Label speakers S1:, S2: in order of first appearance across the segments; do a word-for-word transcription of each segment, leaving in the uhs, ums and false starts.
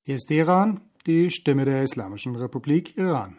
S1: Hier ist Iran, die Stimme der Islamischen Republik Iran.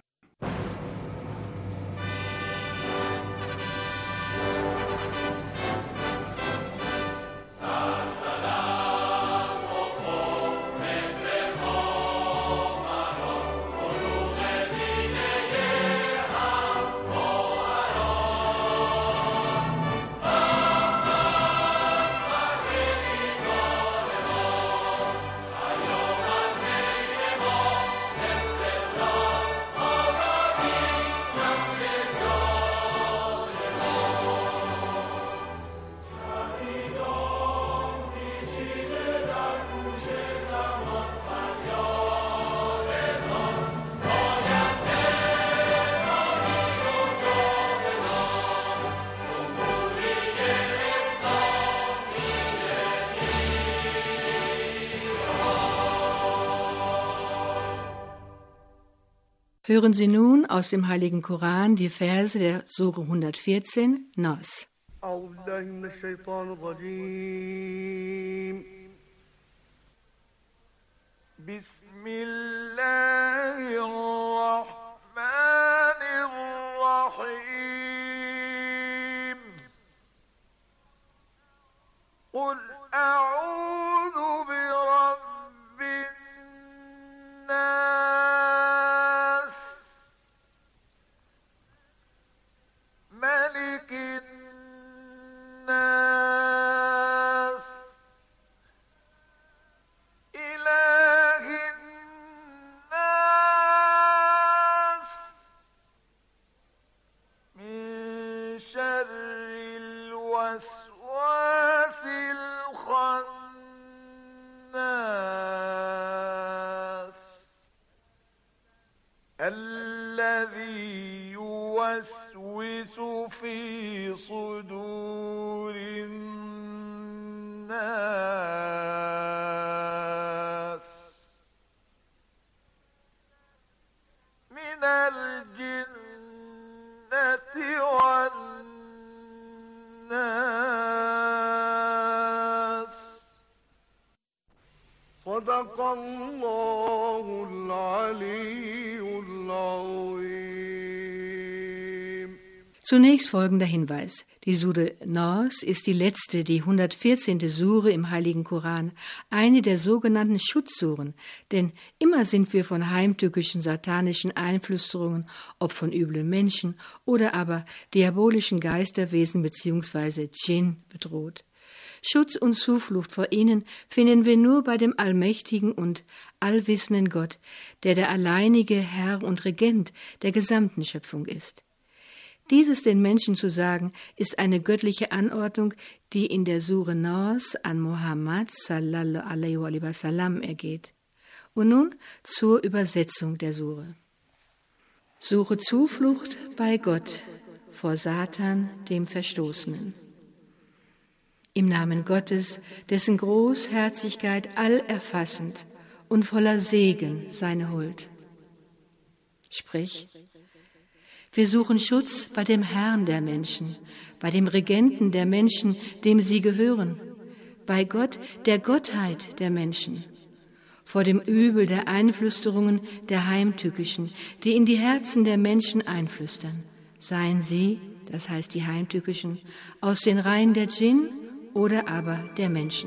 S2: Hören Sie nun aus dem Heiligen Koran die Verse der Sure hundertvierzehn, Nas.
S3: Bismillahirrahmanirrahim. Qul a'udhu bi rabbin nas, malikin nas, ilahin nas, min sharril waswasil khannas, alladhi yuwaswisu fi sudurin nas, minal jinnati wan nas. Sadaqallahul aliyyul azim.
S2: Zunächst folgender Hinweis. Die Sure Nas ist die letzte, die hundertvierzehnte Sure im Heiligen Koran, eine der sogenannten Schutzsuren, denn immer sind wir von heimtückischen satanischen Einflüsterungen, ob von üblen Menschen oder aber diabolischen Geisterwesen bzw. Dschinn bedroht. Schutz und Zuflucht vor ihnen finden wir nur bei dem allmächtigen und allwissenden Gott, der der alleinige Herr und Regent der gesamten Schöpfung ist. Dieses den Menschen zu sagen, ist eine göttliche Anordnung, die in der Sure Nas an Muhammad sallallahu alaihi wa sallam ergeht. Und nun zur Übersetzung der Sure. Suche Zuflucht bei Gott vor Satan, dem Verstoßenen. Im Namen Gottes, dessen Großherzigkeit allerfassend und voller Segen seine Huld. Sprich, wir suchen Schutz bei dem Herrn der Menschen, bei dem Regenten der Menschen, dem sie gehören, bei Gott, der Gottheit der Menschen, vor dem Übel der Einflüsterungen der Heimtückischen, die in die Herzen der Menschen einflüstern. Seien sie, das heißt die Heimtückischen, aus den Reihen der Dschinn oder aber der Menschen.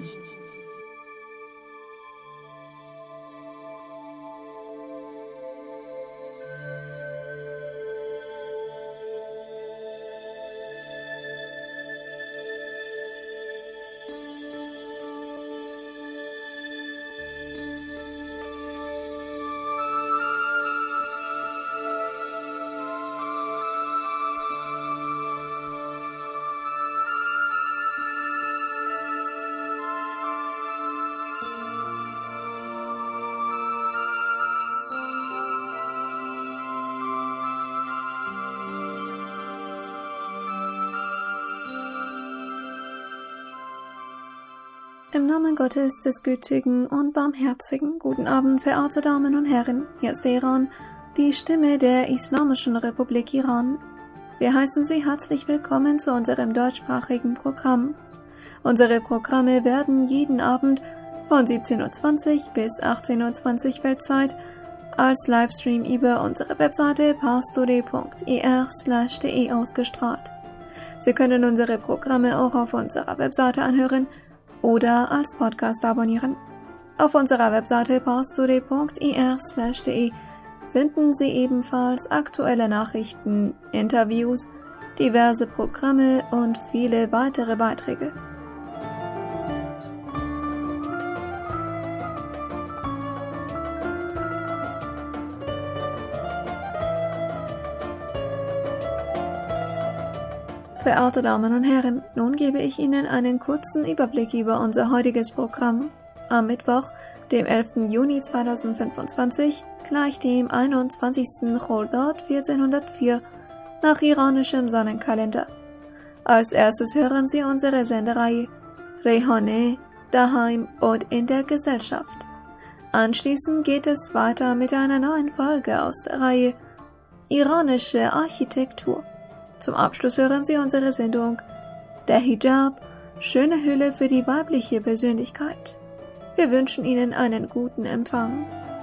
S4: Im Namen Gottes, des Gütigen und Barmherzigen, guten Abend, verehrte Damen und Herren, hier ist Iran, die Stimme der Islamischen Republik Iran. Wir heißen Sie herzlich willkommen zu unserem deutschsprachigen Programm. Unsere Programme werden jeden Abend von siebzehn Uhr zwanzig bis achtzehn Uhr zwanzig Weltzeit als Livestream über unsere Webseite pastore punkt e r slash de ausgestrahlt. Sie können unsere Programme auch auf unserer Webseite anhören oder als Podcast abonnieren. Auf unserer Webseite pastore punkt e r slash de finden Sie ebenfalls aktuelle Nachrichten, Interviews, diverse Programme und viele weitere Beiträge. Verehrte Damen und Herren, nun gebe ich Ihnen einen kurzen Überblick über unser heutiges Programm. Am Mittwoch, dem elften Juni zweitausendfünfundzwanzig, gleich dem einundzwanzigsten Choldot vierzehnhundertvier nach iranischem Sonnenkalender. Als erstes hören Sie unsere Sendereihe Rehane, daheim und in der Gesellschaft. Anschließend geht es weiter mit einer neuen Folge aus der Reihe Iranische Architektur. Zum Abschluss hören Sie unsere Sendung Der Hijab, schöne Hülle für die weibliche Persönlichkeit. Wir wünschen Ihnen einen guten Empfang.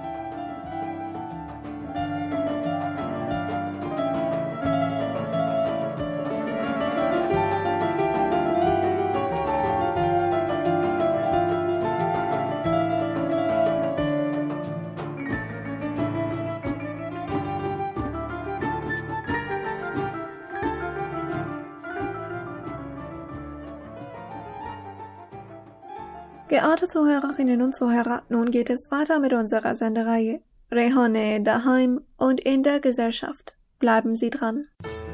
S4: Geehrte Zuhörerinnen und Zuhörer, nun geht es weiter mit unserer Sendereihe Rehane, daheim und in der Gesellschaft. Bleiben Sie dran.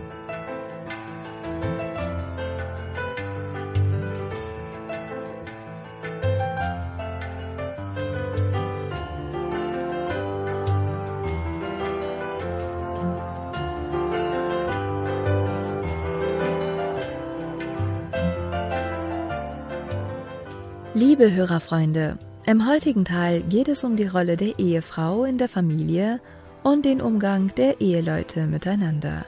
S5: Liebe Hörerfreunde, im heutigen Teil geht es um die Rolle der Ehefrau in der Familie und den Umgang der Eheleute miteinander.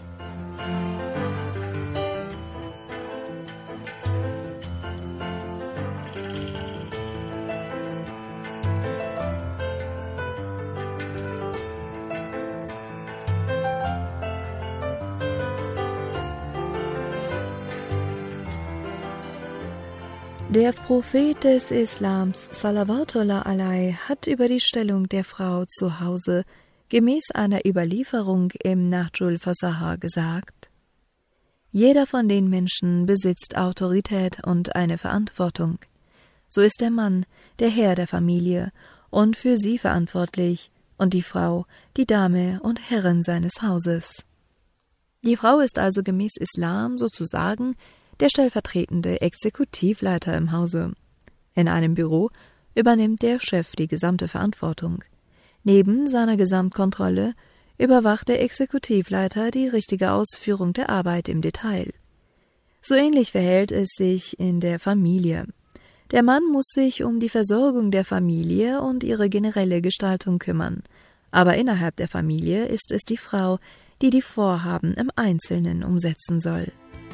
S5: Der Prophet des Islams, Salawatullah alaihi, hat über die Stellung der Frau zu Hause gemäß einer Überlieferung im Nahjul Fasaha gesagt: Jeder von den Menschen besitzt Autorität und eine Verantwortung. So ist der Mann der Herr der Familie und für sie verantwortlich und die Frau die Dame und Herrin seines Hauses. Die Frau ist also gemäß Islam sozusagen der stellvertretende Exekutivleiter im Hause. In einem Büro übernimmt der Chef die gesamte Verantwortung. Neben seiner Gesamtkontrolle überwacht der Exekutivleiter die richtige Ausführung der Arbeit im Detail. So ähnlich verhält es sich in der Familie. Der Mann muss sich um die Versorgung der Familie und ihre generelle Gestaltung kümmern, aber innerhalb der Familie ist es die Frau, die die Vorhaben im Einzelnen umsetzen soll.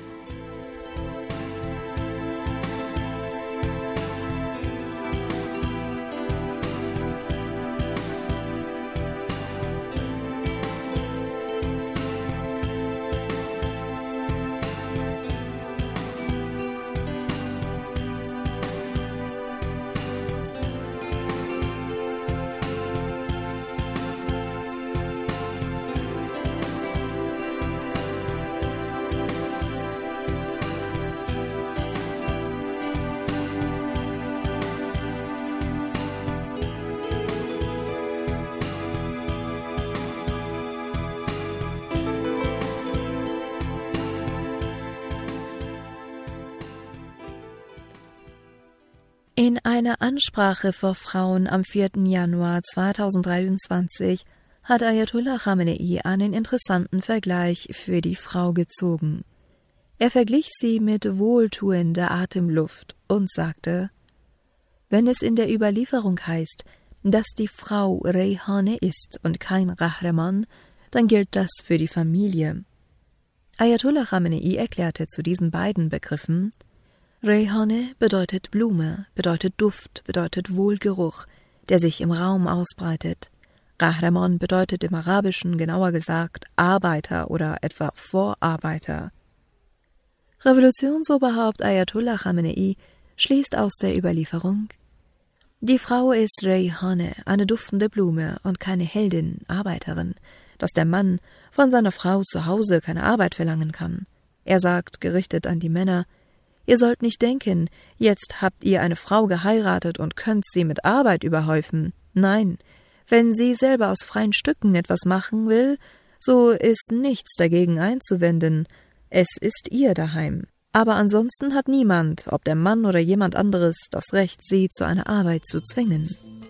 S5: In einer Ansprache vor Frauen am vierten Januar zweitausenddreiundzwanzig hat Ayatollah Khamenei einen interessanten Vergleich für die Frau gezogen. Er verglich sie mit wohltuender Atemluft und sagte: Wenn es in der Überlieferung heißt, dass die Frau Rehane ist und kein Rahraman, dann gilt das für die Familie. Ayatollah Khamenei erklärte zu diesen beiden Begriffen: Rayhane bedeutet Blume, bedeutet Duft, bedeutet Wohlgeruch, der sich im Raum ausbreitet. Qahraman bedeutet im Arabischen genauer gesagt Arbeiter oder etwa Vorarbeiter. Revolutionsoberhaupt Ayatollah Khamenei schließt aus der Überlieferung: Die Frau ist Rayhane, eine duftende Blume und keine Heldin, Arbeiterin, dass der Mann von seiner Frau zu Hause keine Arbeit verlangen kann. Er sagt, gerichtet an die Männer: Ihr sollt nicht denken, jetzt habt ihr eine Frau geheiratet und könnt sie mit Arbeit überhäufen. Nein, wenn sie selber aus freien Stücken etwas machen will, so ist nichts dagegen einzuwenden. Es ist ihr daheim. Aber ansonsten hat niemand, ob der Mann oder jemand anderes, das Recht, sie zu einer Arbeit zu zwingen.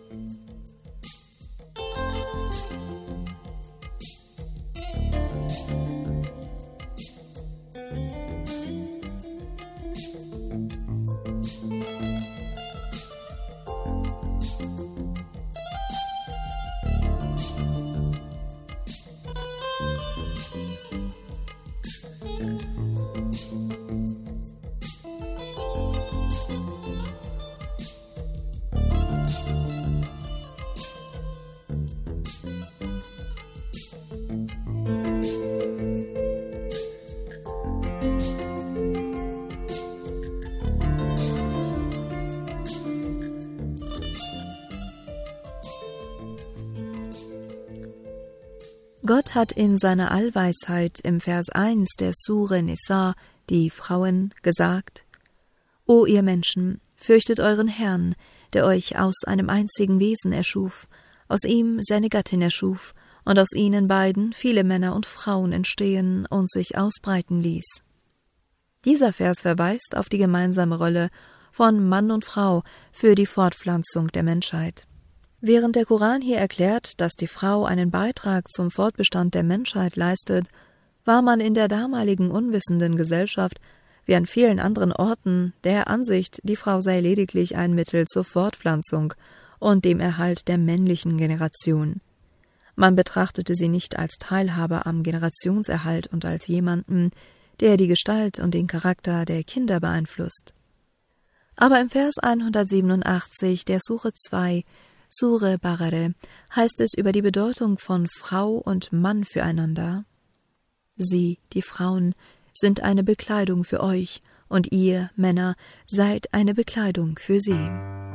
S5: Gott hat in seiner Allweisheit im Vers eins der Sure Nisa, die Frauen, gesagt: O ihr Menschen, fürchtet euren Herrn, der euch aus einem einzigen Wesen erschuf, aus ihm seine Gattin erschuf und aus ihnen beiden viele Männer und Frauen entstehen und sich ausbreiten ließ. Dieser Vers verweist auf die gemeinsame Rolle von Mann und Frau für die Fortpflanzung der Menschheit. Während der Koran hier erklärt, dass die Frau einen Beitrag zum Fortbestand der Menschheit leistet, war man in der damaligen unwissenden Gesellschaft, wie an vielen anderen Orten, der Ansicht, die Frau sei lediglich ein Mittel zur Fortpflanzung und dem Erhalt der männlichen Generation. Man betrachtete sie nicht als Teilhaber am Generationserhalt und als jemanden, der die Gestalt und den Charakter der Kinder beeinflusst. Aber im Vers hundertsiebenundachtzig der Sure zwei, Sure Baqarah, heißt es über die Bedeutung von Frau und Mann füreinander: Sie, die Frauen, sind eine Bekleidung für euch, und ihr, Männer, seid eine Bekleidung für sie.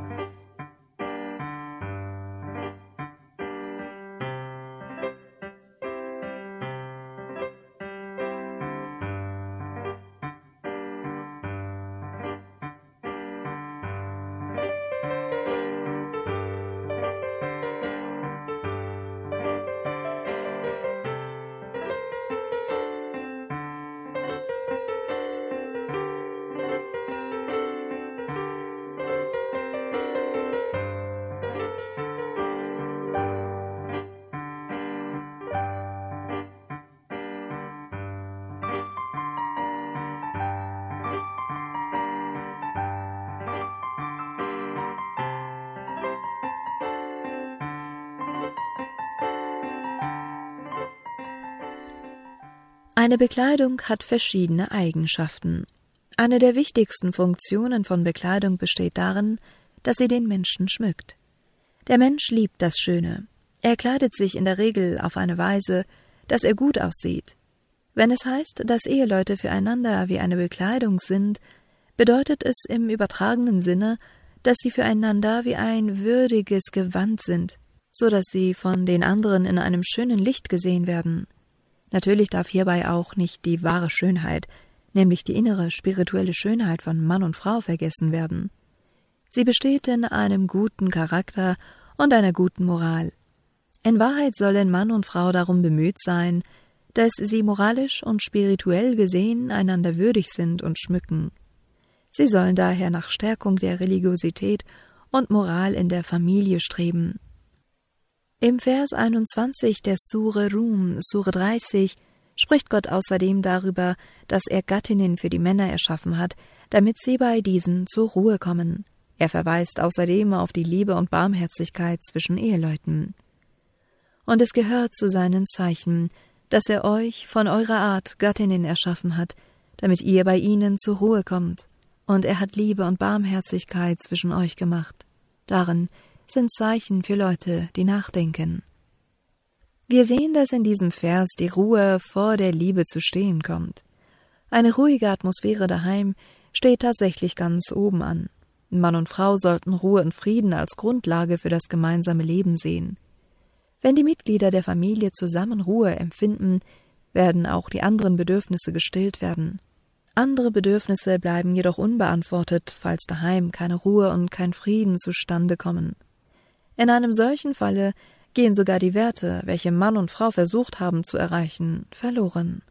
S5: Eine Bekleidung hat verschiedene Eigenschaften. Eine der wichtigsten Funktionen von Bekleidung besteht darin, dass sie den Menschen schmückt. Der Mensch liebt das Schöne. Er kleidet sich in der Regel auf eine Weise, dass er gut aussieht. Wenn es heißt, dass Eheleute füreinander wie eine Bekleidung sind, bedeutet es im übertragenen Sinne, dass sie füreinander wie ein würdiges Gewand sind, so dass sie von den anderen in einem schönen Licht gesehen werden. Natürlich darf hierbei auch nicht die wahre Schönheit, nämlich die innere spirituelle Schönheit von Mann und Frau, vergessen werden. Sie besteht in einem guten Charakter und einer guten Moral. In Wahrheit sollen Mann und Frau darum bemüht sein, dass sie moralisch und spirituell gesehen einander würdig sind und schmücken. Sie sollen daher nach Stärkung der Religiosität und Moral in der Familie streben. Im Vers einundzwanzig der Sure Rum, Sure dreißig, spricht Gott außerdem darüber, dass er Gattinnen für die Männer erschaffen hat, damit sie bei diesen zur Ruhe kommen. Er verweist außerdem auf die Liebe und Barmherzigkeit zwischen Eheleuten. Und es gehört zu seinen Zeichen, dass er euch von eurer Art Göttinnen erschaffen hat, damit ihr bei ihnen zur Ruhe kommt. und er hat Liebe und Barmherzigkeit zwischen euch gemacht. Darin sind Zeichen für Leute, die nachdenken. Wir sehen, dass in diesem Vers die Ruhe vor der Liebe zu stehen kommt. Eine ruhige Atmosphäre daheim steht tatsächlich ganz oben an. Mann und Frau sollten Ruhe und Frieden als Grundlage für das gemeinsame Leben sehen. Wenn die Mitglieder der Familie zusammen Ruhe empfinden, werden auch die anderen Bedürfnisse gestillt werden. Andere Bedürfnisse bleiben jedoch unbeantwortet, falls daheim keine Ruhe und kein Frieden zustande kommen. In einem solchen Falle gehen sogar die Werte, welche Mann und Frau versucht haben zu erreichen, verloren.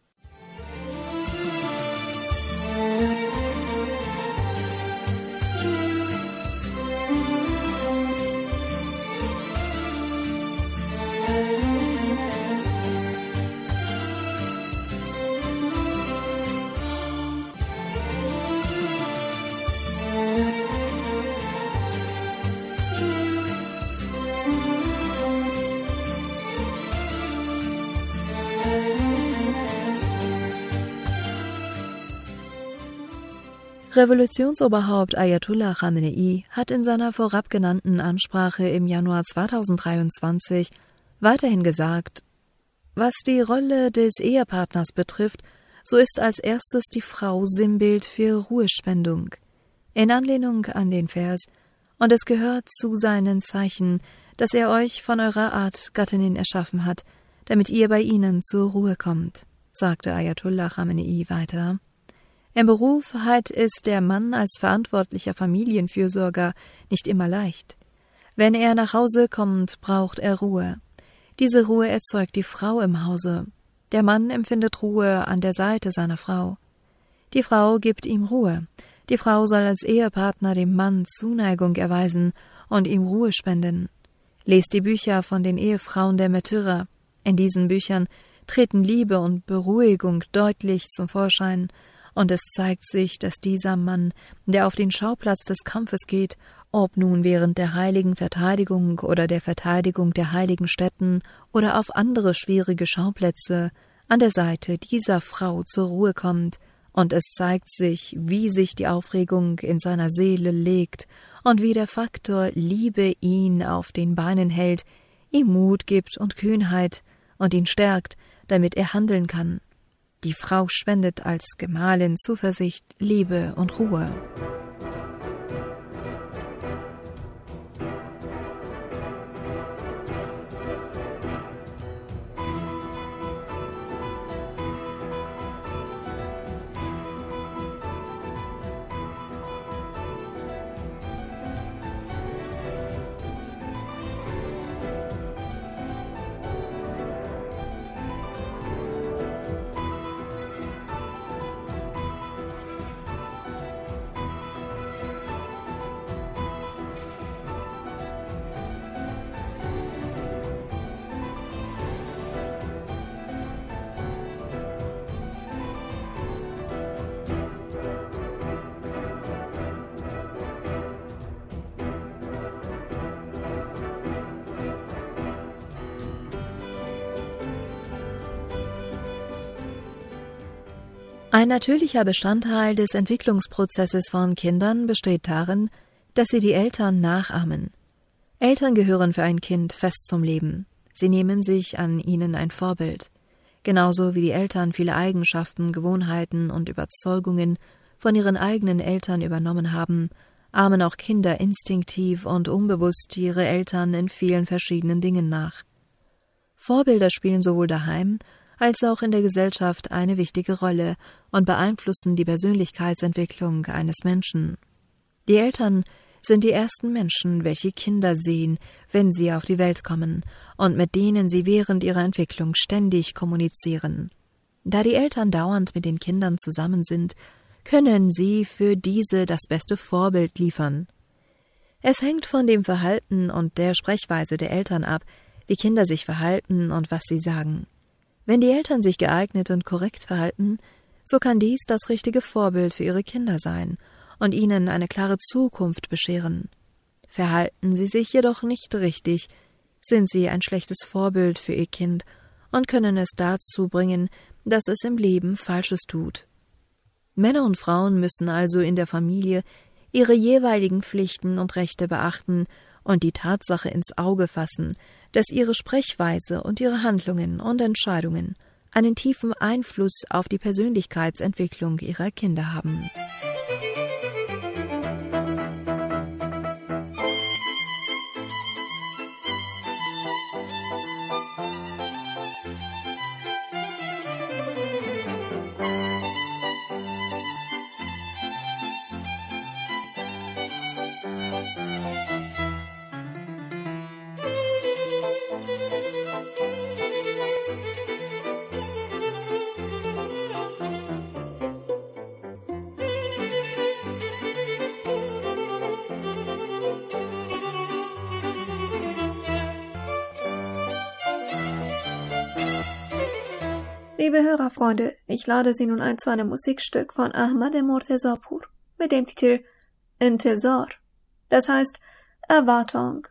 S5: Revolutionsoberhaupt Ayatollah Khamenei hat in seiner vorab genannten Ansprache im Januar zweitausenddreiundzwanzig weiterhin gesagt, was die Rolle des Ehepartners betrifft, so ist als erstes die Frau Sinnbild für Ruhespendung. In Anlehnung an den Vers, und es gehört zu seinen Zeichen, dass er euch von eurer Art Gattinnen erschaffen hat, damit ihr bei ihnen zur Ruhe kommt, sagte Ayatollah Khamenei weiter. Im Beruf hat es der Mann als verantwortlicher Familienfürsorger nicht immer leicht. Wenn er nach Hause kommt, braucht er Ruhe. Diese Ruhe erzeugt die Frau im Hause. Der Mann empfindet Ruhe an der Seite seiner Frau. Die Frau gibt ihm Ruhe. Die Frau soll als Ehepartner dem Mann Zuneigung erweisen und ihm Ruhe spenden. Lest die Bücher von den Ehefrauen der Märtyrer. In diesen Büchern treten Liebe und Beruhigung deutlich zum Vorschein, und es zeigt sich, dass dieser Mann, der auf den Schauplatz des Kampfes geht, ob nun während der heiligen Verteidigung oder der Verteidigung der heiligen Stätten oder auf andere schwierige Schauplätze, an der Seite dieser Frau zur Ruhe kommt, und es zeigt sich, wie sich die Aufregung in seiner Seele legt und wie der Faktor Liebe ihn auf den Beinen hält, ihm Mut gibt und Kühnheit und ihn stärkt, damit er handeln kann. Die Frau spendet als Gemahlin Zuversicht, Liebe und Ruhe. Ein natürlicher Bestandteil des Entwicklungsprozesses von Kindern besteht darin, dass sie die Eltern nachahmen. Eltern gehören für ein Kind fest zum Leben. Sie nehmen sich an ihnen ein Vorbild. Genauso wie die Eltern viele Eigenschaften, Gewohnheiten und Überzeugungen von ihren eigenen Eltern übernommen haben, ahmen auch Kinder instinktiv und unbewusst ihre Eltern in vielen verschiedenen Dingen nach. Vorbilder spielen sowohl daheim als auch in der Gesellschaft eine wichtige Rolle und beeinflussen die Persönlichkeitsentwicklung eines Menschen. Die Eltern sind die ersten Menschen, welche Kinder sehen, wenn sie auf die Welt kommen und mit denen sie während ihrer Entwicklung ständig kommunizieren. Da die Eltern dauernd mit den Kindern zusammen sind, können sie für diese das beste Vorbild liefern. Es hängt von dem Verhalten und der Sprechweise der Eltern ab, wie Kinder sich verhalten und was sie sagen. Wenn die Eltern sich geeignet und korrekt verhalten, so kann dies das richtige Vorbild für ihre Kinder sein und ihnen eine klare Zukunft bescheren. Verhalten sie sich jedoch nicht richtig, sind sie ein schlechtes Vorbild für ihr Kind und können es dazu bringen, dass es im Leben Falsches tut. Männer und Frauen müssen also in der Familie ihre jeweiligen Pflichten und Rechte beachten und die Tatsache ins Auge fassen, dass ihre Sprechweise und ihre Handlungen und Entscheidungen einen tiefen Einfluss auf die Persönlichkeitsentwicklung ihrer Kinder haben.
S4: Liebe Hörerfreunde, ich lade Sie nun ein zu einem Musikstück von Ahmad Mortezapur mit dem Titel Intezar, das heißt Erwartung.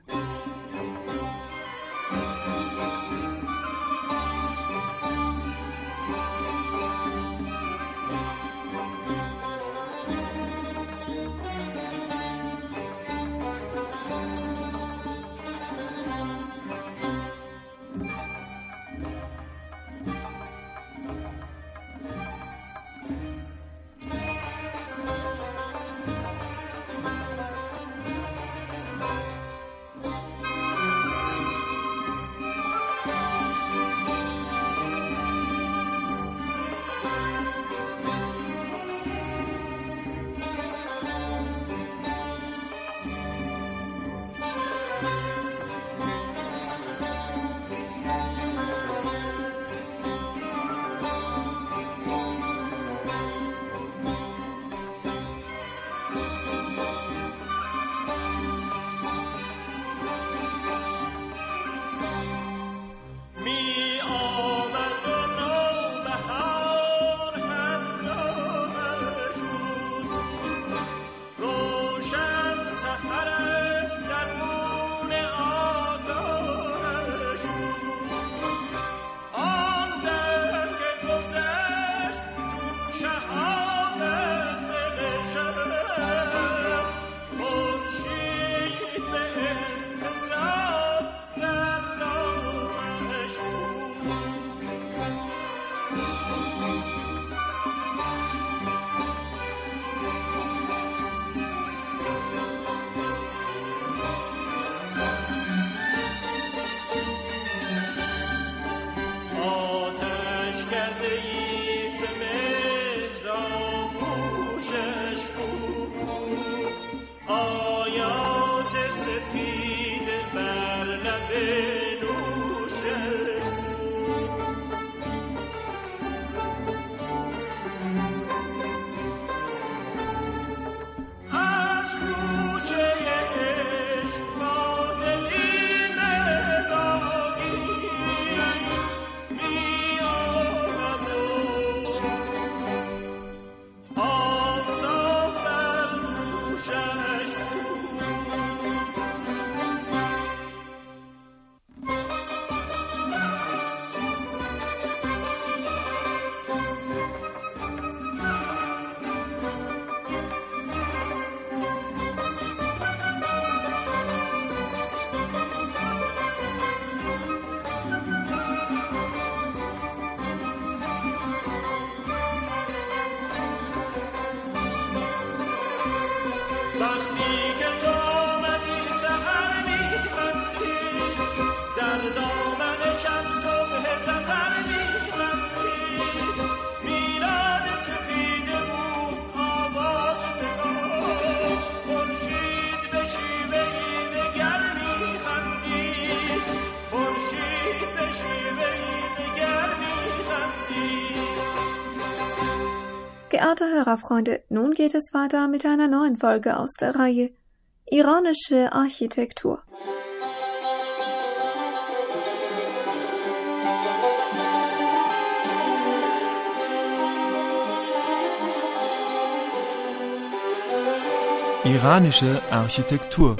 S4: Geehrte Hörerfreunde, nun geht es weiter mit einer neuen Folge aus der Reihe Iranische Architektur.
S6: Iranische Architektur.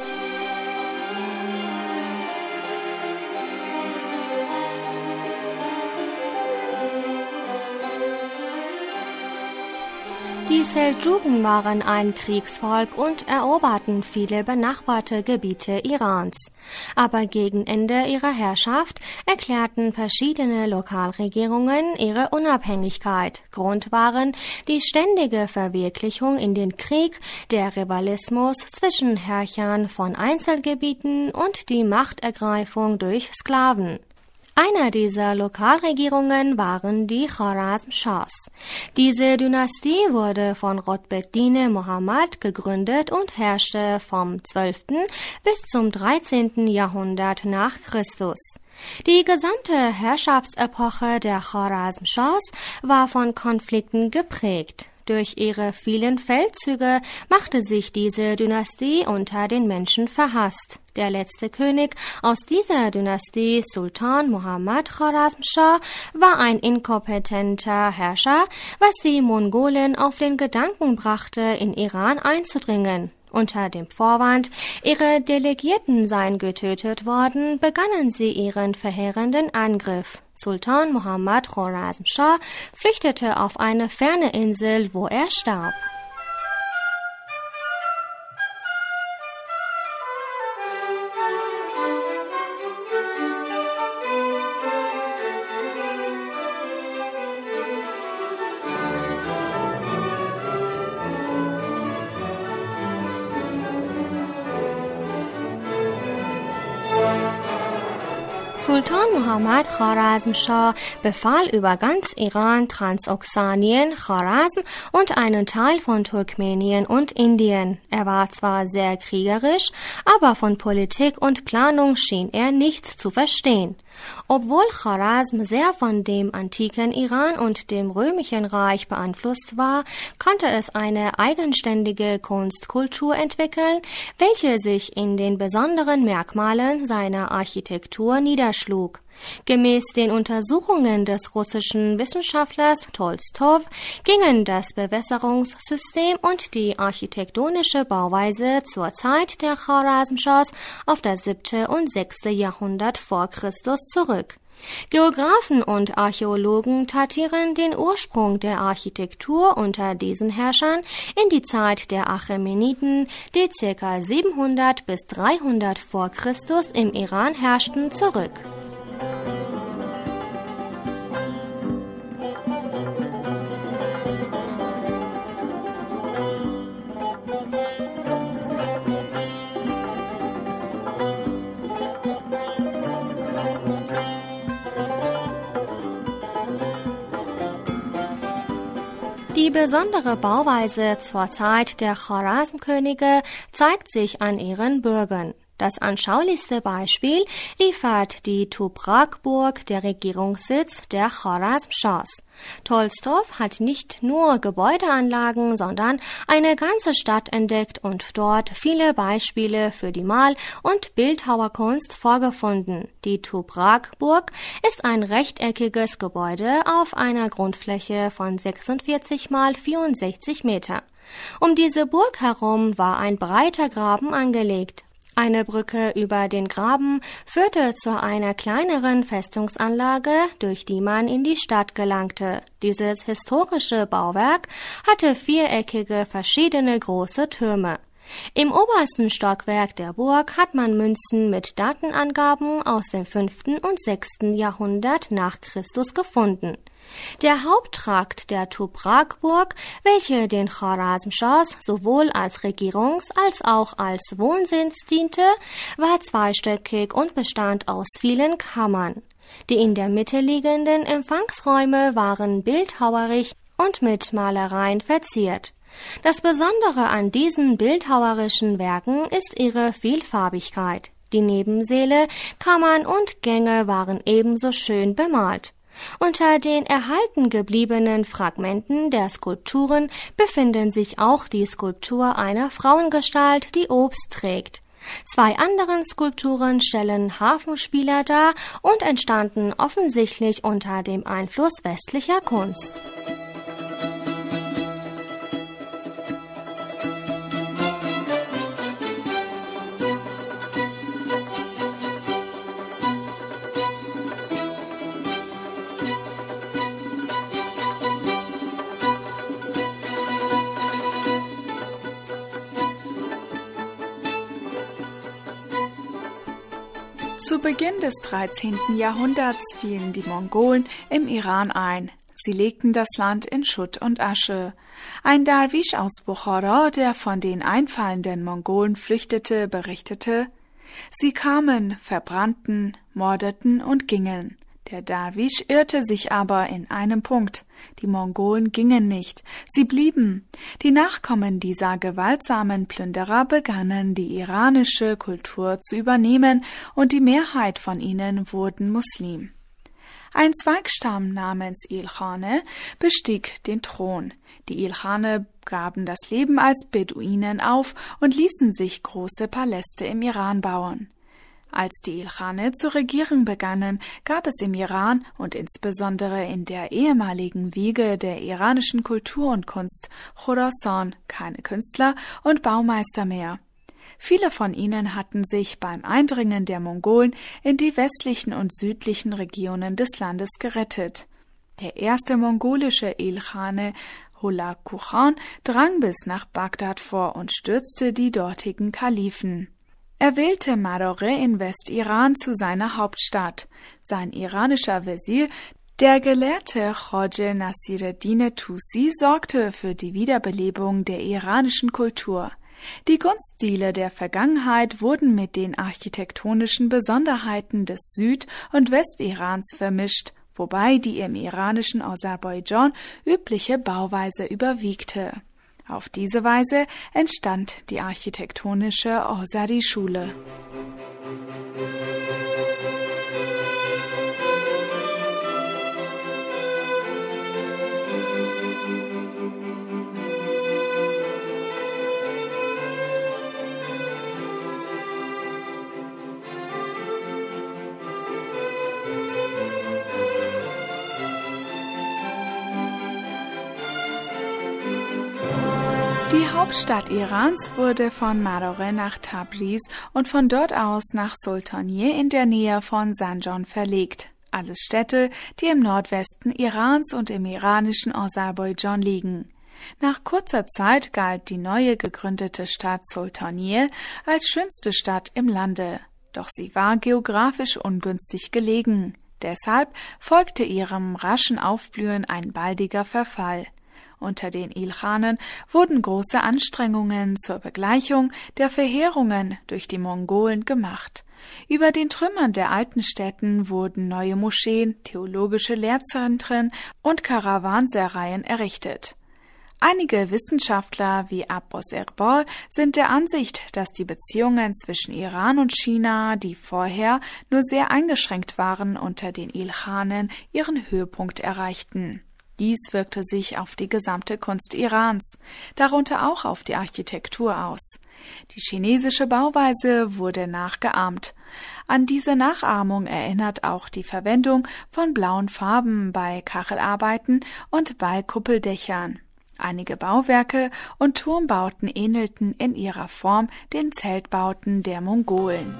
S7: Die Seldschuken waren ein Kriegsvolk und eroberten viele benachbarte Gebiete Irans. Aber gegen Ende ihrer Herrschaft erklärten verschiedene Lokalregierungen ihre Unabhängigkeit. Grund waren die ständige Verwirklichung in den Krieg, der Rivalismus zwischen Herrschern von Einzelgebieten und die Machtergreifung durch Sklaven. Einer dieser Lokalregierungen waren die Kharazm-Schahs. Diese Dynastie wurde von Rotbeddin Mohammed gegründet und herrschte vom zwölften bis zum dreizehnten Jahrhundert nach Christus. Die gesamte Herrschaftsepoche der Kharazm-Schahs war von Konflikten geprägt. Durch ihre vielen Feldzüge machte sich diese Dynastie unter den Menschen verhasst. Der letzte König aus dieser Dynastie, Sultan Muhammad Kharazm-Schah, war ein inkompetenter Herrscher, was die Mongolen auf den Gedanken brachte, in Iran einzudringen. Unter dem Vorwand, ihre Delegierten seien getötet worden, begannen sie ihren verheerenden Angriff. Sultan Muhammad Kharazm-Schah flüchtete auf eine ferne Insel, wo er starb. Sultan Muhammad Kharazm-Schah befahl über ganz Iran, Transoxanien, Kharazm und einen Teil von Turkmenien und Indien. Er war zwar sehr kriegerisch, aber von Politik und Planung schien er nichts zu verstehen. Obwohl Kharazm sehr von dem antiken Iran und dem römischen Reich beeinflusst war, konnte es eine eigenständige Kunstkultur entwickeln, welche sich in den besonderen Merkmalen seiner Architektur niederschlug. Gemäß den Untersuchungen des russischen Wissenschaftlers Tolstow gingen das Bewässerungssystem und die architektonische Bauweise zur Zeit der Kharazm-Schahs auf das siebte und sechste Jahrhundert vor Christus zurück. Geographen und Archäologen datieren den Ursprung der Architektur unter diesen Herrschern in die Zeit der Achämeniden, die ca. siebenhundert bis dreihundert vor Christus im Iran herrschten, zurück. Die besondere Bauweise zur Zeit der Kharazm-Könige zeigt sich an ihren Burgen. Das anschaulichste Beispiel liefert die Tubrak-Burg, der Regierungssitz der Kharazm-Schahs. Tolstow hat nicht nur Gebäudeanlagen, sondern eine ganze Stadt entdeckt und dort viele Beispiele für die Mal- und Bildhauerkunst vorgefunden. Die Tubrak-Burg ist ein rechteckiges Gebäude auf einer Grundfläche von sechsundvierzig mal vierundsechzig Meter. Um diese Burg herum war ein breiter Graben angelegt. Eine Brücke über den Graben führte zu einer kleineren Festungsanlage, durch die man in die Stadt gelangte. Dieses historische Bauwerk hatte viereckige, verschiedene große Türme. Im obersten Stockwerk der Burg hat man Münzen mit Datenangaben aus dem fünften und sechsten Jahrhundert nach Christus gefunden. Der Haupttrakt der Tubrak-Burg, welche den Kharazm-Schahs sowohl als Regierungs- als auch als Wohnsitz diente, war zweistöckig und bestand aus vielen Kammern. Die in der Mitte liegenden Empfangsräume waren bildhauerisch und mit Malereien verziert. Das Besondere an diesen bildhauerischen Werken ist ihre Vielfarbigkeit. Die Nebensäle, Kammern und Gänge waren ebenso schön bemalt. Unter den erhalten gebliebenen Fragmenten der Skulpturen befinden sich auch die Skulptur einer Frauengestalt, die Obst trägt. Zwei anderen Skulpturen stellen Harfenspieler dar und entstanden offensichtlich unter dem Einfluss westlicher Kunst.
S8: Zu Beginn des dreizehnten Jahrhunderts fielen die Mongolen im Iran ein. Sie legten das Land in Schutt und Asche. Ein Darwisch aus Bukhara, der von den einfallenden Mongolen flüchtete, berichtete: Sie kamen, verbrannten, mordeten und gingen. Der Darwisch irrte sich aber in einem Punkt. Die Mongolen gingen nicht, sie blieben. Die Nachkommen dieser gewaltsamen Plünderer begannen, die iranische Kultur zu übernehmen, und die Mehrheit von ihnen wurden Muslim. Ein Zweigstamm namens Ilkhane bestieg den Thron. Die Ilkhane gaben das Leben als Beduinen auf und ließen sich große Paläste im Iran bauen. Als die Ilkhane zu regieren begannen, gab es im Iran und insbesondere in der ehemaligen Wiege der iranischen Kultur und Kunst, Chorasan, keine Künstler und Baumeister mehr. Viele von ihnen hatten sich beim Eindringen der Mongolen in die westlichen und südlichen Regionen des Landes gerettet. Der erste mongolische Ilkhane, Hulagu Khan, drang bis nach Bagdad vor und stürzte die dortigen Kalifen. Er wählte Madore in Westiran zu seiner Hauptstadt. Sein iranischer Wesir, der Gelehrte Khoje Nasireddin Tusi, sorgte für die Wiederbelebung der iranischen Kultur. Die Kunststile der Vergangenheit wurden mit den architektonischen Besonderheiten des Süd- und Westirans vermischt, wobei die im iranischen Aserbaidschan übliche Bauweise überwiegte. Auf diese Weise entstand die architektonische Azari-Schule. Die Hauptstadt Irans wurde von Madore nach Tabriz und von dort aus nach Sultaniye in der Nähe von Zanjan verlegt. Alles Städte, die im Nordwesten Irans und im iranischen Aserbaidschan liegen. Nach kurzer Zeit galt die neue gegründete Stadt Sultaniye als schönste Stadt im Lande. Doch sie war geografisch ungünstig gelegen. Deshalb folgte ihrem raschen Aufblühen ein baldiger Verfall. Unter den Ilkhanen wurden große Anstrengungen zur Begleichung der Verheerungen durch die Mongolen gemacht. Über den Trümmern der alten Städten wurden neue Moscheen, theologische Lehrzentren und Karawansereien errichtet. Einige Wissenschaftler wie Abbas Erbal sind der Ansicht, dass die Beziehungen zwischen Iran und China, die vorher nur sehr eingeschränkt waren, unter den Ilkhanen ihren Höhepunkt erreichten. Dies wirkte sich auf die gesamte Kunst Irans, darunter auch auf die Architektur aus. Die chinesische Bauweise wurde nachgeahmt. An diese Nachahmung erinnert auch die Verwendung von blauen Farben bei Kachelarbeiten und bei Kuppeldächern. Einige Bauwerke und Turmbauten ähnelten in ihrer Form den Zeltbauten der Mongolen.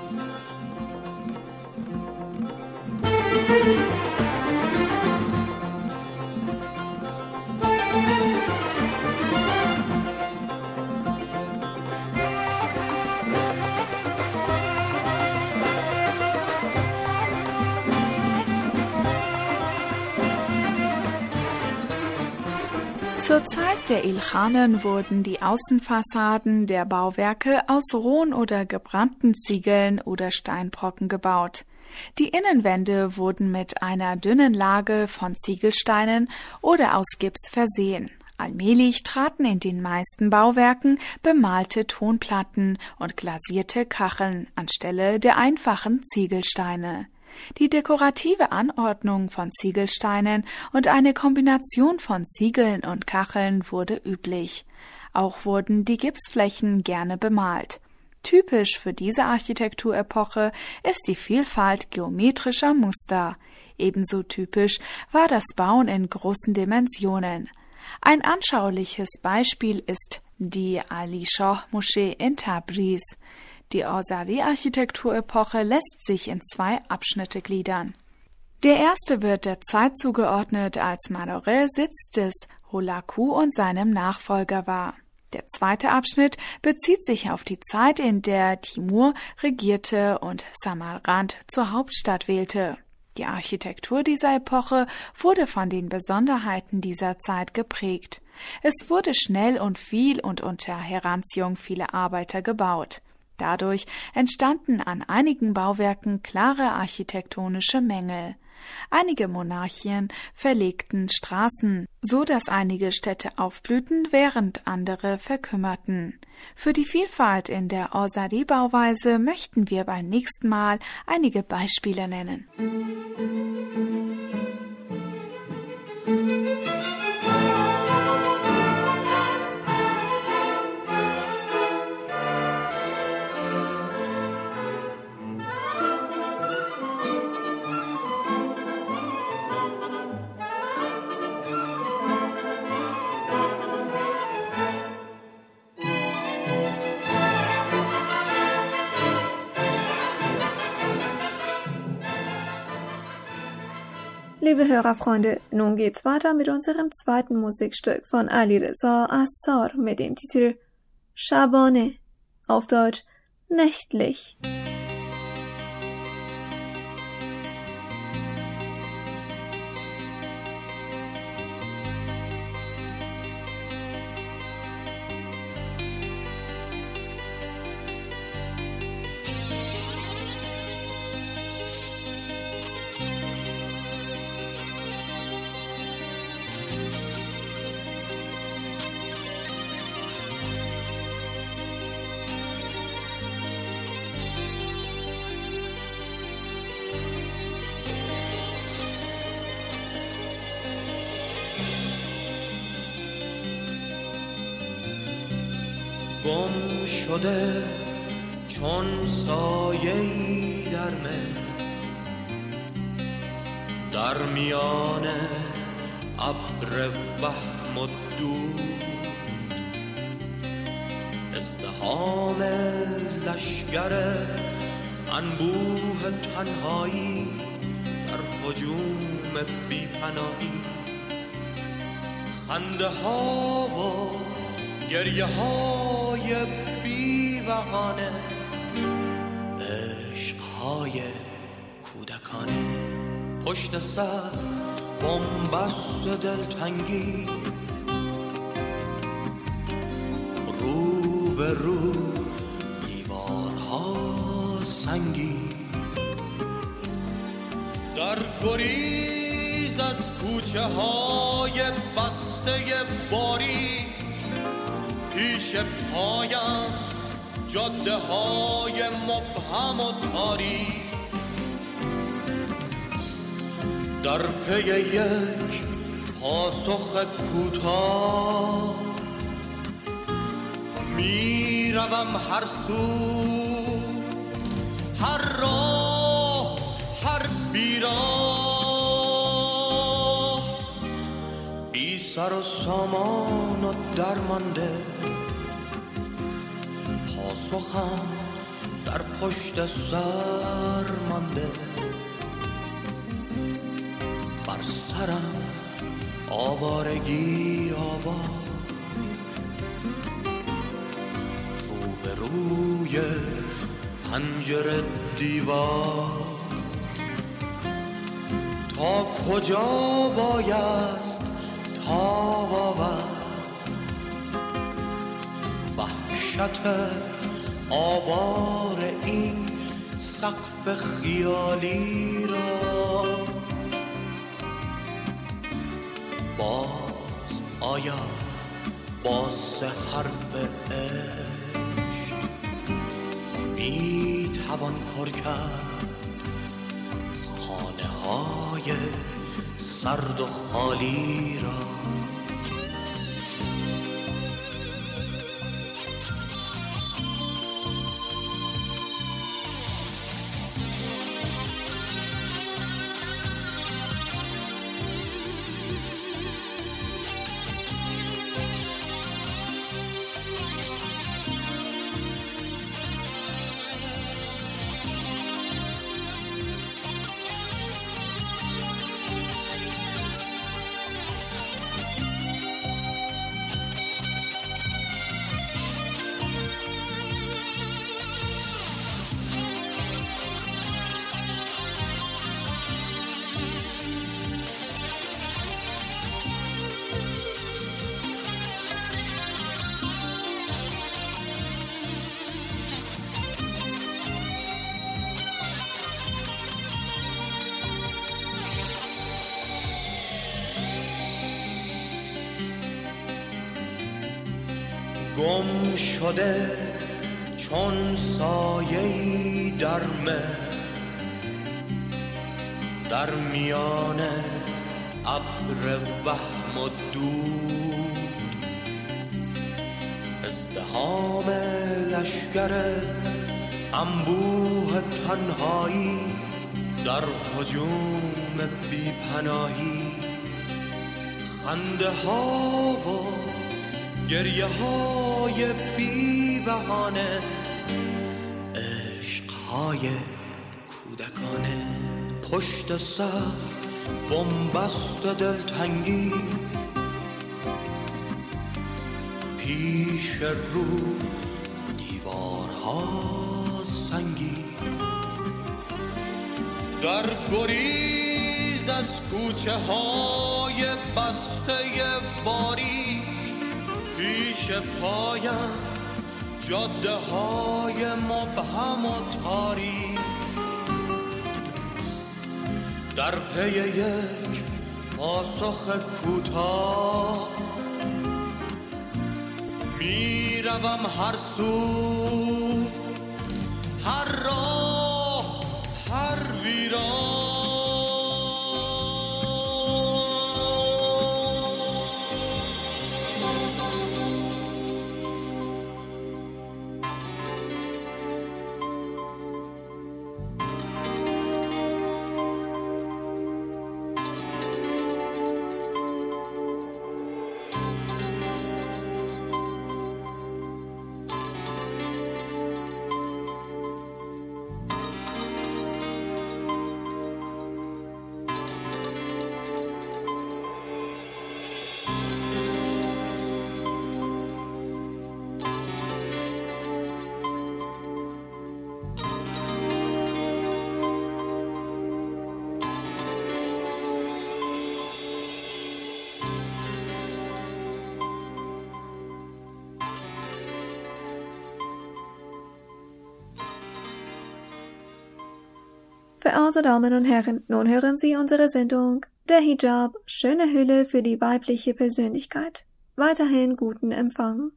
S8: Zur Zeit der Ilkhanen wurden die Außenfassaden der Bauwerke aus rohen oder gebrannten Ziegeln oder Steinbrocken gebaut. Die Innenwände wurden mit einer dünnen Lage von Ziegelsteinen oder aus Gips versehen. Allmählich traten in den meisten Bauwerken bemalte Tonplatten und glasierte Kacheln anstelle der einfachen Ziegelsteine. Die dekorative Anordnung von Ziegelsteinen und eine Kombination von Ziegeln und Kacheln wurde üblich. Auch wurden die Gipsflächen gerne bemalt. Typisch für diese Architekturepoche ist die Vielfalt geometrischer Muster. Ebenso typisch war das Bauen in großen Dimensionen. Ein anschauliches Beispiel ist die Ali-Shah-Moschee in Tabriz. Die Azari-Architekturepoche lässt sich in zwei Abschnitte gliedern. Der erste wird der Zeit zugeordnet, als Madore Sitz des Hulagu und seinem Nachfolger war. Der zweite Abschnitt bezieht sich auf die Zeit, in der Timur regierte und Samarkand zur Hauptstadt wählte. Die Architektur dieser Epoche wurde von den Besonderheiten dieser Zeit geprägt. Es wurde schnell und viel und unter Heranziehung vieler Arbeiter gebaut. Dadurch entstanden an einigen Bauwerken klare architektonische Mängel. Einige Monarchien verlegten Straßen, so dass einige Städte aufblühten, während andere verkümmerten. Für die Vielfalt in der Osari-Bauweise möchten wir beim nächsten Mal einige Beispiele nennen.
S4: Liebe Hörerfreunde, nun geht's weiter mit unserem zweiten Musikstück von Alireza Assar mit dem Titel Shabane, auf Deutsch nächtlich.
S9: گم شده چون سایه‌ای در من در میان ابر وهم و دود ازدحام لشگر انبوه تنهایی در هجوم بی‌پناهی خنده ها و گریه های بی‌بهانه عشق های کودکانه پشت سر بنبست دلتنگی رو به رو دیوارها سنگی در گریز از کوچه های بسته باری پیش پایم جاده های مبهم و تاریک در پی یک پاسخ کوتاه می روم هر سو هر راه هر بیراه بی سر و سامان و درمانده پاسخم در پشت سر مانده بر سرم آوارگی آوار رو به روی پنجره دیوار تا کجا بایست تاب آورد وحشت آوار این سقف خیالی را باز آیا با سه حرف عشق می توان پر کرد خانه های سرد و خالی را گم شده چون سایه‌ای در مه در میان ابر وهم و دود ازدحام لشگر انبوه تنهایی در هجوم بی‌پناهی خنده ها و گریه های بی بهانه عشق های کودکانه پشت سر بنبست دلتنگی پیش رو دیوارها سنگی در گریز از کوچه های بسته باری پیش پایم جاده های مبهم و تاریک در پی یک پاسخ کوتاه می روم هر سو هر راه هر ویران
S4: Verehrte Damen und Herren, nun hören Sie unsere Sendung Der Hijab, schöne Hülle für die weibliche Persönlichkeit. Weiterhin guten Empfang.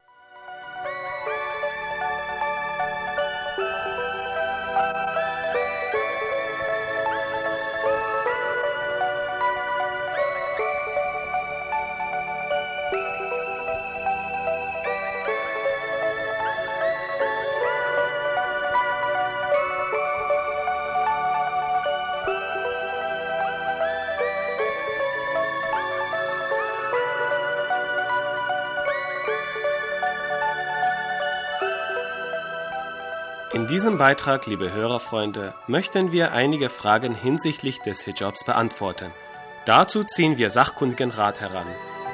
S10: In diesem Beitrag, liebe Hörerfreunde, möchten wir einige Fragen hinsichtlich des Hijabs beantworten. Dazu ziehen wir sachkundigen Rat heran.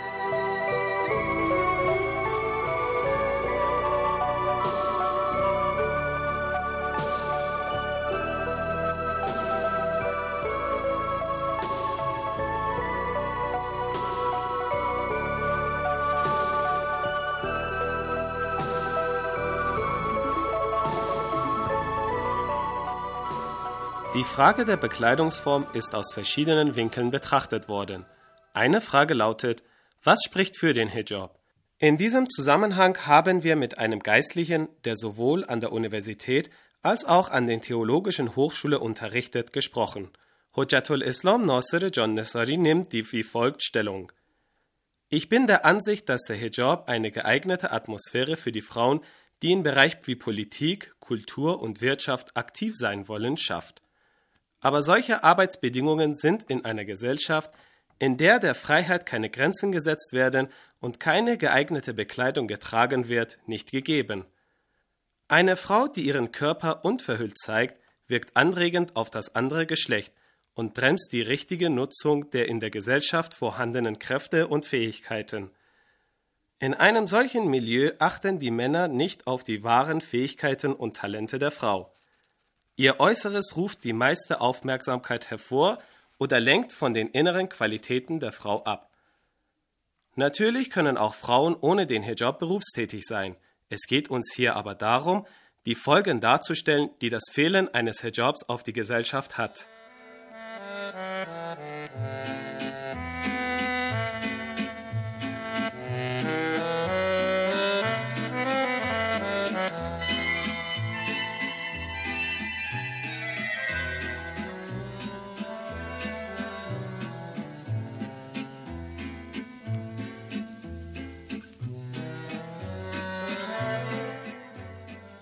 S10: Die Frage der Bekleidungsform ist aus verschiedenen Winkeln betrachtet worden. Eine Frage lautet, was spricht für den Hijab? In diesem Zusammenhang haben wir mit einem Geistlichen, der sowohl an der Universität als auch an den Theologischen Hochschule unterrichtet, gesprochen. Hujjatul Islam Nasir Jan Nesari nimmt die wie folgt Stellung. Ich bin der Ansicht, dass der Hijab eine geeignete Atmosphäre für die Frauen, die in Bereichen wie Politik, Kultur und Wirtschaft aktiv sein wollen, schafft. Aber solche Arbeitsbedingungen sind in einer Gesellschaft, in der der Freiheit keine Grenzen gesetzt werden und keine geeignete Bekleidung getragen wird, nicht gegeben. Eine Frau, die ihren Körper unverhüllt zeigt, wirkt anregend auf das andere Geschlecht und bremst die richtige Nutzung der in der Gesellschaft vorhandenen Kräfte und Fähigkeiten. In einem solchen Milieu achten die Männer nicht auf die wahren Fähigkeiten und Talente der Frau. Ihr Äußeres ruft die meiste Aufmerksamkeit hervor oder lenkt von den inneren Qualitäten der Frau ab. Natürlich können auch Frauen ohne den Hijab berufstätig sein. Es geht uns hier aber darum, die Folgen darzustellen, die das Fehlen eines Hijabs auf die Gesellschaft hat.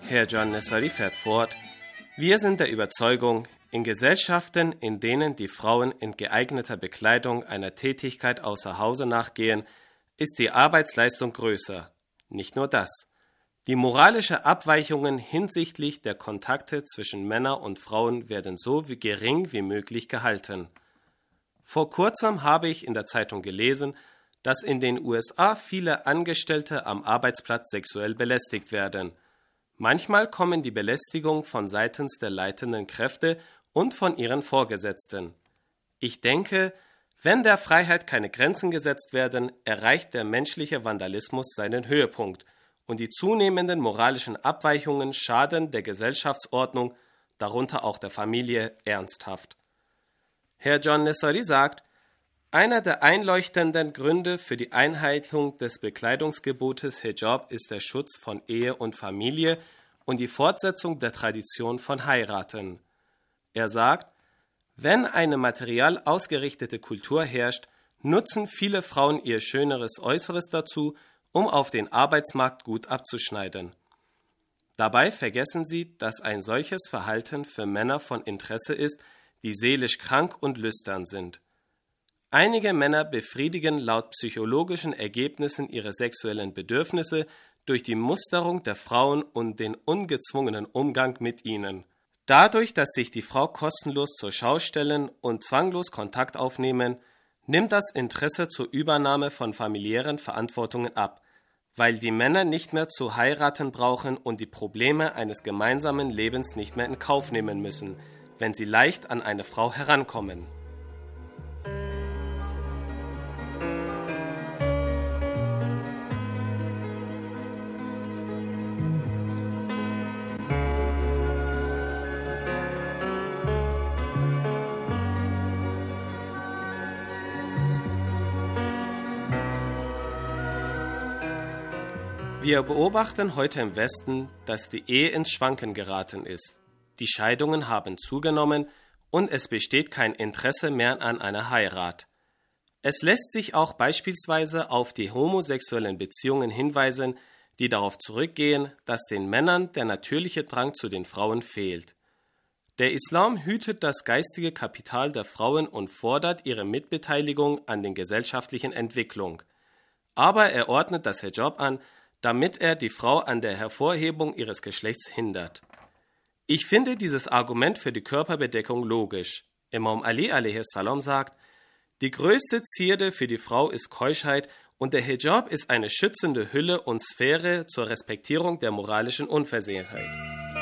S10: Herr John Nessari fährt fort: Wir sind der Überzeugung, in Gesellschaften, in denen die Frauen in geeigneter Bekleidung einer Tätigkeit außer Hause nachgehen, ist die Arbeitsleistung größer. Nicht nur das. Die moralischen Abweichungen hinsichtlich der Kontakte zwischen Männern und Frauen werden so gering wie möglich gehalten. Vor kurzem habe ich in der Zeitung gelesen, dass in den U S A viele Angestellte am Arbeitsplatz sexuell belästigt werden. Manchmal kommen die Belästigungen von seitens der leitenden Kräfte und von ihren Vorgesetzten. Ich denke, wenn der Freiheit keine Grenzen gesetzt werden, erreicht der menschliche Vandalismus seinen Höhepunkt und die zunehmenden moralischen Abweichungen schaden der Gesellschaftsordnung, darunter auch der Familie, ernsthaft. Herr John Nessari sagt, einer der einleuchtenden Gründe für die Einhaltung des Bekleidungsgebotes Hijab ist der Schutz von Ehe und Familie und die Fortsetzung der Tradition von Heiraten. Er sagt, wenn eine material ausgerichtete Kultur herrscht, nutzen viele Frauen ihr schöneres Äußeres dazu, um auf den Arbeitsmarkt gut abzuschneiden. Dabei vergessen sie, dass ein solches Verhalten für Männer von Interesse ist, die seelisch krank und lüstern sind. Einige Männer befriedigen laut psychologischen Ergebnissen ihre sexuellen Bedürfnisse durch die Musterung der Frauen und den ungezwungenen Umgang mit ihnen. Dadurch, dass sich die Frau kostenlos zur Schau stellen und zwanglos Kontakt aufnehmen, nimmt das Interesse zur Übernahme von familiären Verantwortungen ab, weil die Männer nicht mehr zu heiraten brauchen und die Probleme eines gemeinsamen Lebens nicht mehr in Kauf nehmen müssen, wenn sie leicht an eine Frau herankommen. Wir beobachten heute im Westen, dass die Ehe ins Schwanken geraten ist. Die Scheidungen haben zugenommen und es besteht kein Interesse mehr an einer Heirat. Es lässt sich auch beispielsweise auf die homosexuellen Beziehungen hinweisen, die darauf zurückgehen, dass den Männern der natürliche Drang zu den Frauen fehlt. Der Islam hütet das geistige Kapital der Frauen und fordert ihre Mitbeteiligung an der gesellschaftlichen Entwicklung. Aber er ordnet das Hijab an, damit er die Frau an der Hervorhebung ihres Geschlechts hindert. Ich finde dieses Argument für die Körperbedeckung logisch. Imam Ali alaihi salam sagt, die größte Zierde für die Frau ist Keuschheit und der Hijab ist eine schützende Hülle und Sphäre zur Respektierung der moralischen Unversehrtheit.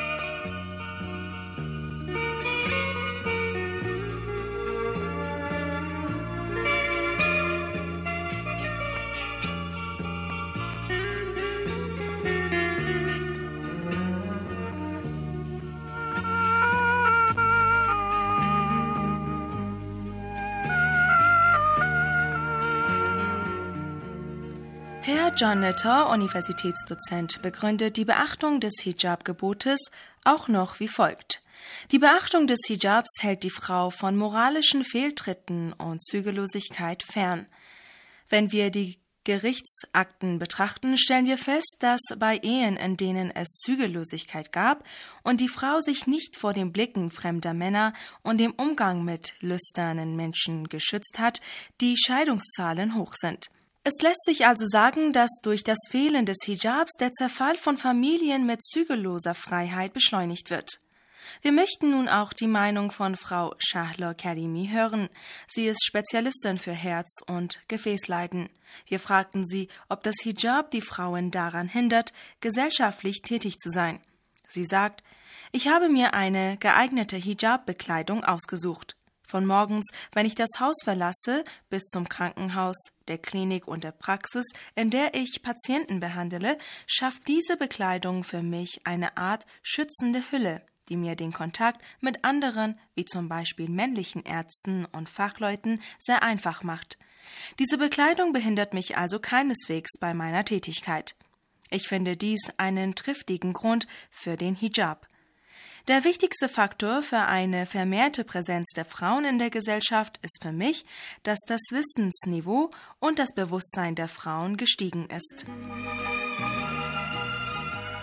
S11: Herr John Netter, Universitätsdozent, begründet die Beachtung des Hijab-Gebotes auch noch wie folgt. Die Beachtung des Hijabs hält die Frau von moralischen Fehltritten und Zügellosigkeit fern. Wenn wir die Gerichtsakten betrachten, stellen wir fest, dass bei Ehen, in denen es Zügellosigkeit gab und die Frau sich nicht vor den Blicken fremder Männer und dem Umgang mit lüsternen Menschen geschützt hat, die Scheidungszahlen hoch sind. Es lässt sich also sagen, dass durch das Fehlen des Hijabs der Zerfall von Familien mit zügelloser Freiheit beschleunigt wird. Wir möchten nun auch die Meinung von Frau Shahla Karimi hören. Sie ist Spezialistin für Herz- und Gefäßleiden. Wir fragten sie, ob das Hijab die Frauen daran hindert, gesellschaftlich tätig zu sein. Sie sagt, ich habe mir eine geeignete Hijab-Bekleidung ausgesucht. Von morgens, wenn ich das Haus verlasse, bis zum Krankenhaus, der Klinik und der Praxis, in der ich Patienten behandle, schafft diese Bekleidung für mich eine Art schützende Hülle, die mir den Kontakt mit anderen, wie zum Beispiel männlichen Ärzten und Fachleuten, sehr einfach macht. Diese Bekleidung behindert mich also keineswegs bei meiner Tätigkeit. Ich finde dies einen triftigen Grund für den Hijab. Der wichtigste Faktor für eine vermehrte Präsenz der Frauen in der Gesellschaft ist für mich, dass das Wissensniveau und das Bewusstsein der Frauen gestiegen ist.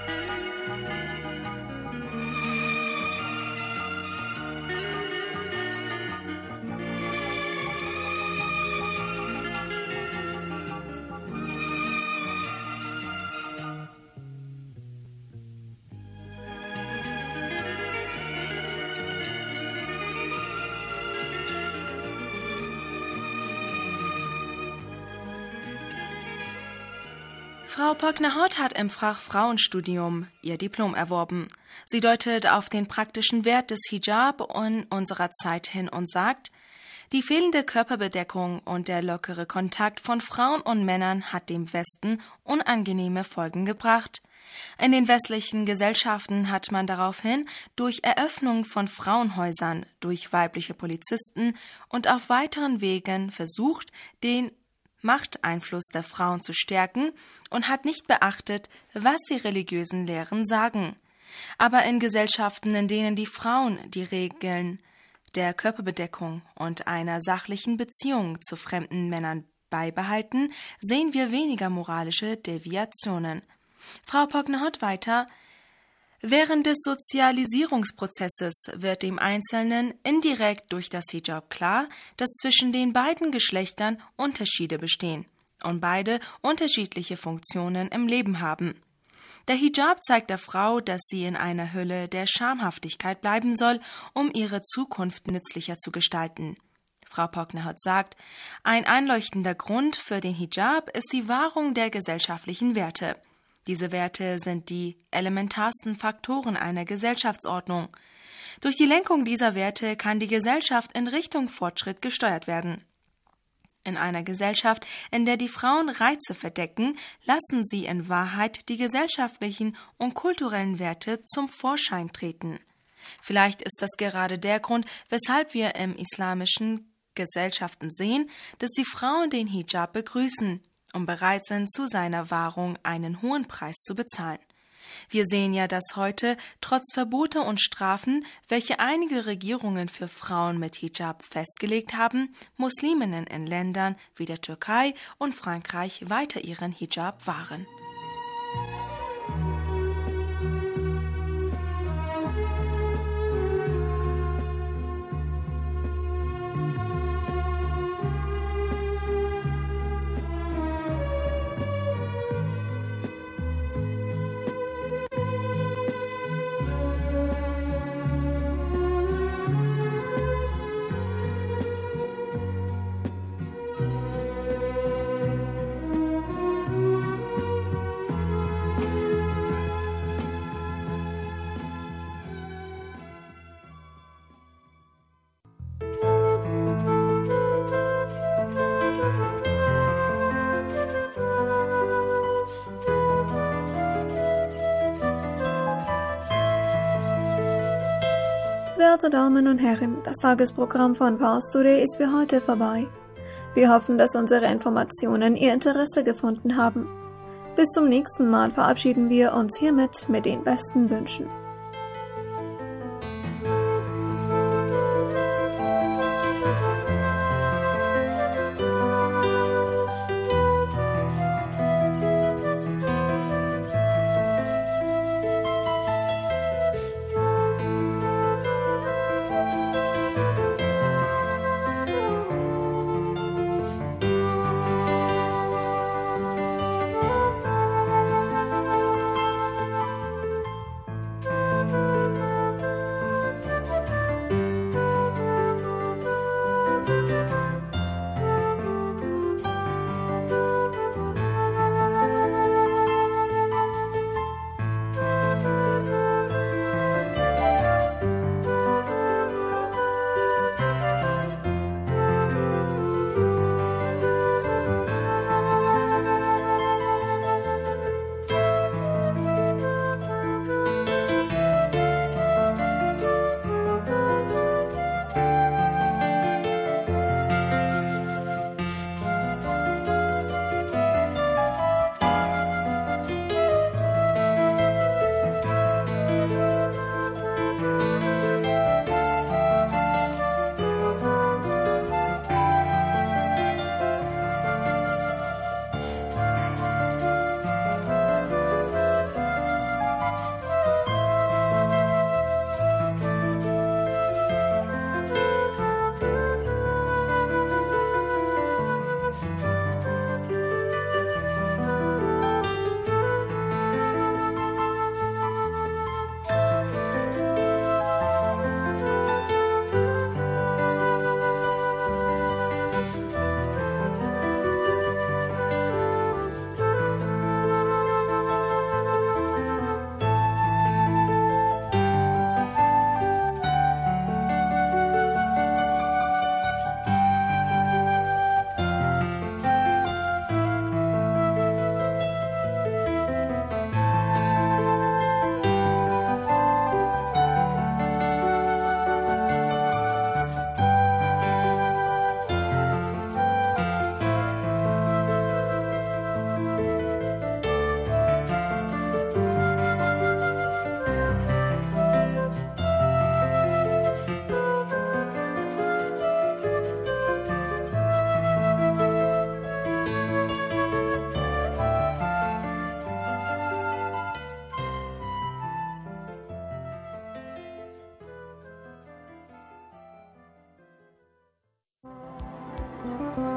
S11: Frau Pogner-Hott hat im Fach Frauenstudium ihr Diplom erworben. Sie deutet auf den praktischen Wert des Hijab in unserer Zeit hin und sagt, die fehlende Körperbedeckung und der lockere Kontakt von Frauen und Männern hat dem Westen unangenehme Folgen gebracht. In den westlichen Gesellschaften hat man daraufhin durch Eröffnung von Frauenhäusern durch weibliche Polizisten und auf weiteren Wegen versucht, den Machteinfluss der Frauen zu stärken und hat nicht beachtet, was die religiösen Lehren sagen. Aber in Gesellschaften, in denen die Frauen die Regeln der Körperbedeckung und einer sachlichen Beziehung zu fremden Männern beibehalten, sehen wir weniger moralische Deviationen. Frau Pogner-Hott weiter: Während des Sozialisierungsprozesses wird dem Einzelnen indirekt durch das Hijab klar, dass zwischen den beiden Geschlechtern Unterschiede bestehen und beide unterschiedliche Funktionen im Leben haben. Der Hijab zeigt der Frau, dass sie in einer Hülle der Schamhaftigkeit bleiben soll, um ihre Zukunft nützlicher zu gestalten. Frau Pogner-Hott sagt, ein einleuchtender Grund für den Hijab ist die Wahrung der gesellschaftlichen Werte. Diese Werte sind die elementarsten Faktoren einer Gesellschaftsordnung. Durch die Lenkung dieser Werte kann die Gesellschaft in Richtung Fortschritt gesteuert werden. In einer Gesellschaft, in der die Frauen Reize verdecken, lassen sie in Wahrheit die gesellschaftlichen und kulturellen Werte zum Vorschein treten. Vielleicht ist das gerade der Grund, weshalb wir im islamischen Gesellschaften sehen, dass die Frauen den Hijab begrüßen und bereit sind, zu seiner Wahrung einen hohen Preis zu bezahlen. Wir sehen ja, dass heute, trotz Verbote und Strafen, welche einige Regierungen für Frauen mit Hijab festgelegt haben, Musliminnen in Ländern wie der Türkei und Frankreich weiter ihren Hijab wahren.
S4: Werte Damen und Herren, das Tagesprogramm von Pars Today ist für heute vorbei. Wir hoffen, dass unsere Informationen Ihr Interesse gefunden haben. Bis zum nächsten Mal verabschieden wir uns hiermit mit den besten Wünschen. Musik